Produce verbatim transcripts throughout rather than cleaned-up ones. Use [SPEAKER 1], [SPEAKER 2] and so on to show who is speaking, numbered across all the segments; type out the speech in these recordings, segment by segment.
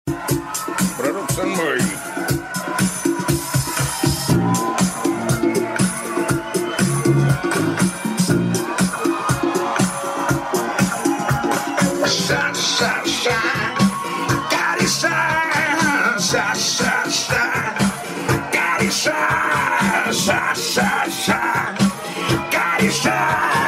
[SPEAKER 1] Пророк сын мой. Ша-ша-ша, Кариша, ша-ша-ша, Кариша, ша-ша-ша, Кариша,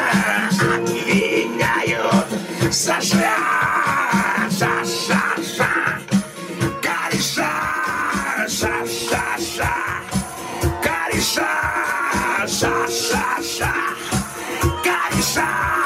[SPEAKER 1] обвиняют Саша, ша-ша-ша, Кариша, ша-ша-ша, Кариша, ша-ша-ша, Кариша,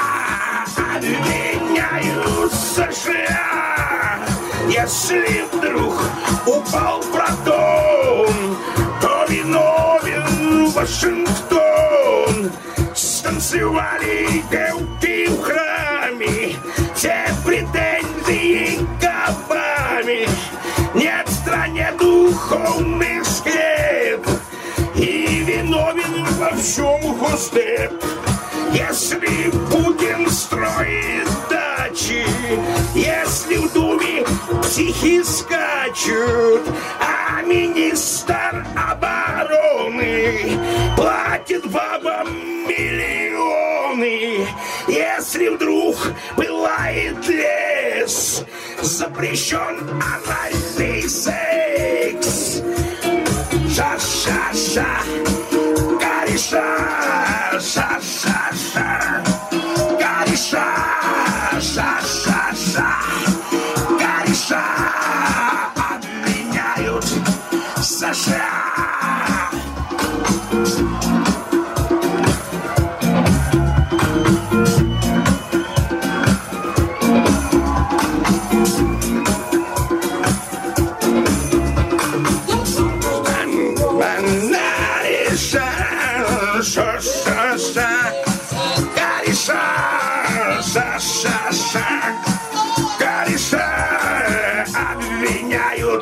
[SPEAKER 1] обвиняют США. Если вдруг упал Протон, то виновен Вашингтон. Станцевали девки в храме, все претензии к Обаме. Нет в стране духовных скреп, и виновен во всем Госдеп. Если Путин строит дачи, если в Думе психи скачут, а министр обороны платит бабам миллионы. Если вдруг пылает лес, запрещен анальный секс. Ша-ша-ша, Кариша, ша-ша-ша, Кариша, ша-ша-ша, Кариша, обвиняют США. Ша-ша-ша, Кариша, ша-ша-ша, Кариша, обвиняют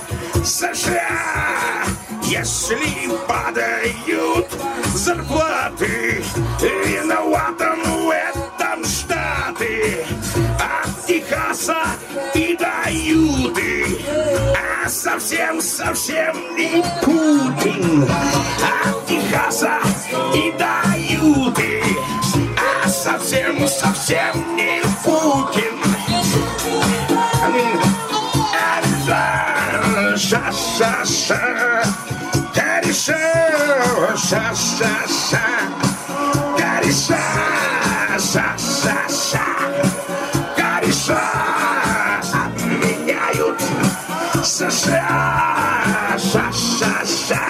[SPEAKER 1] США. Если падают зарплаты, виноватым в этом Штаты. От Техаса и до Юты, а совсем-совсем не Путин. От Техаса и до Юты, а совсем-совсем не Путин. Ша-ша-ша, Кариша, ша-ша-ша, Кариша, ша-ша-ша, Кариша, обвиняют США. Ша-ша-ша,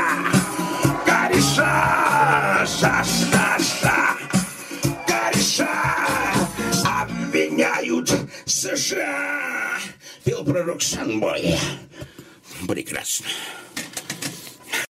[SPEAKER 1] Кариша, ша-ша-ша, Кариша, обвиняют США. Пел пророк сын мой. Прекрасно.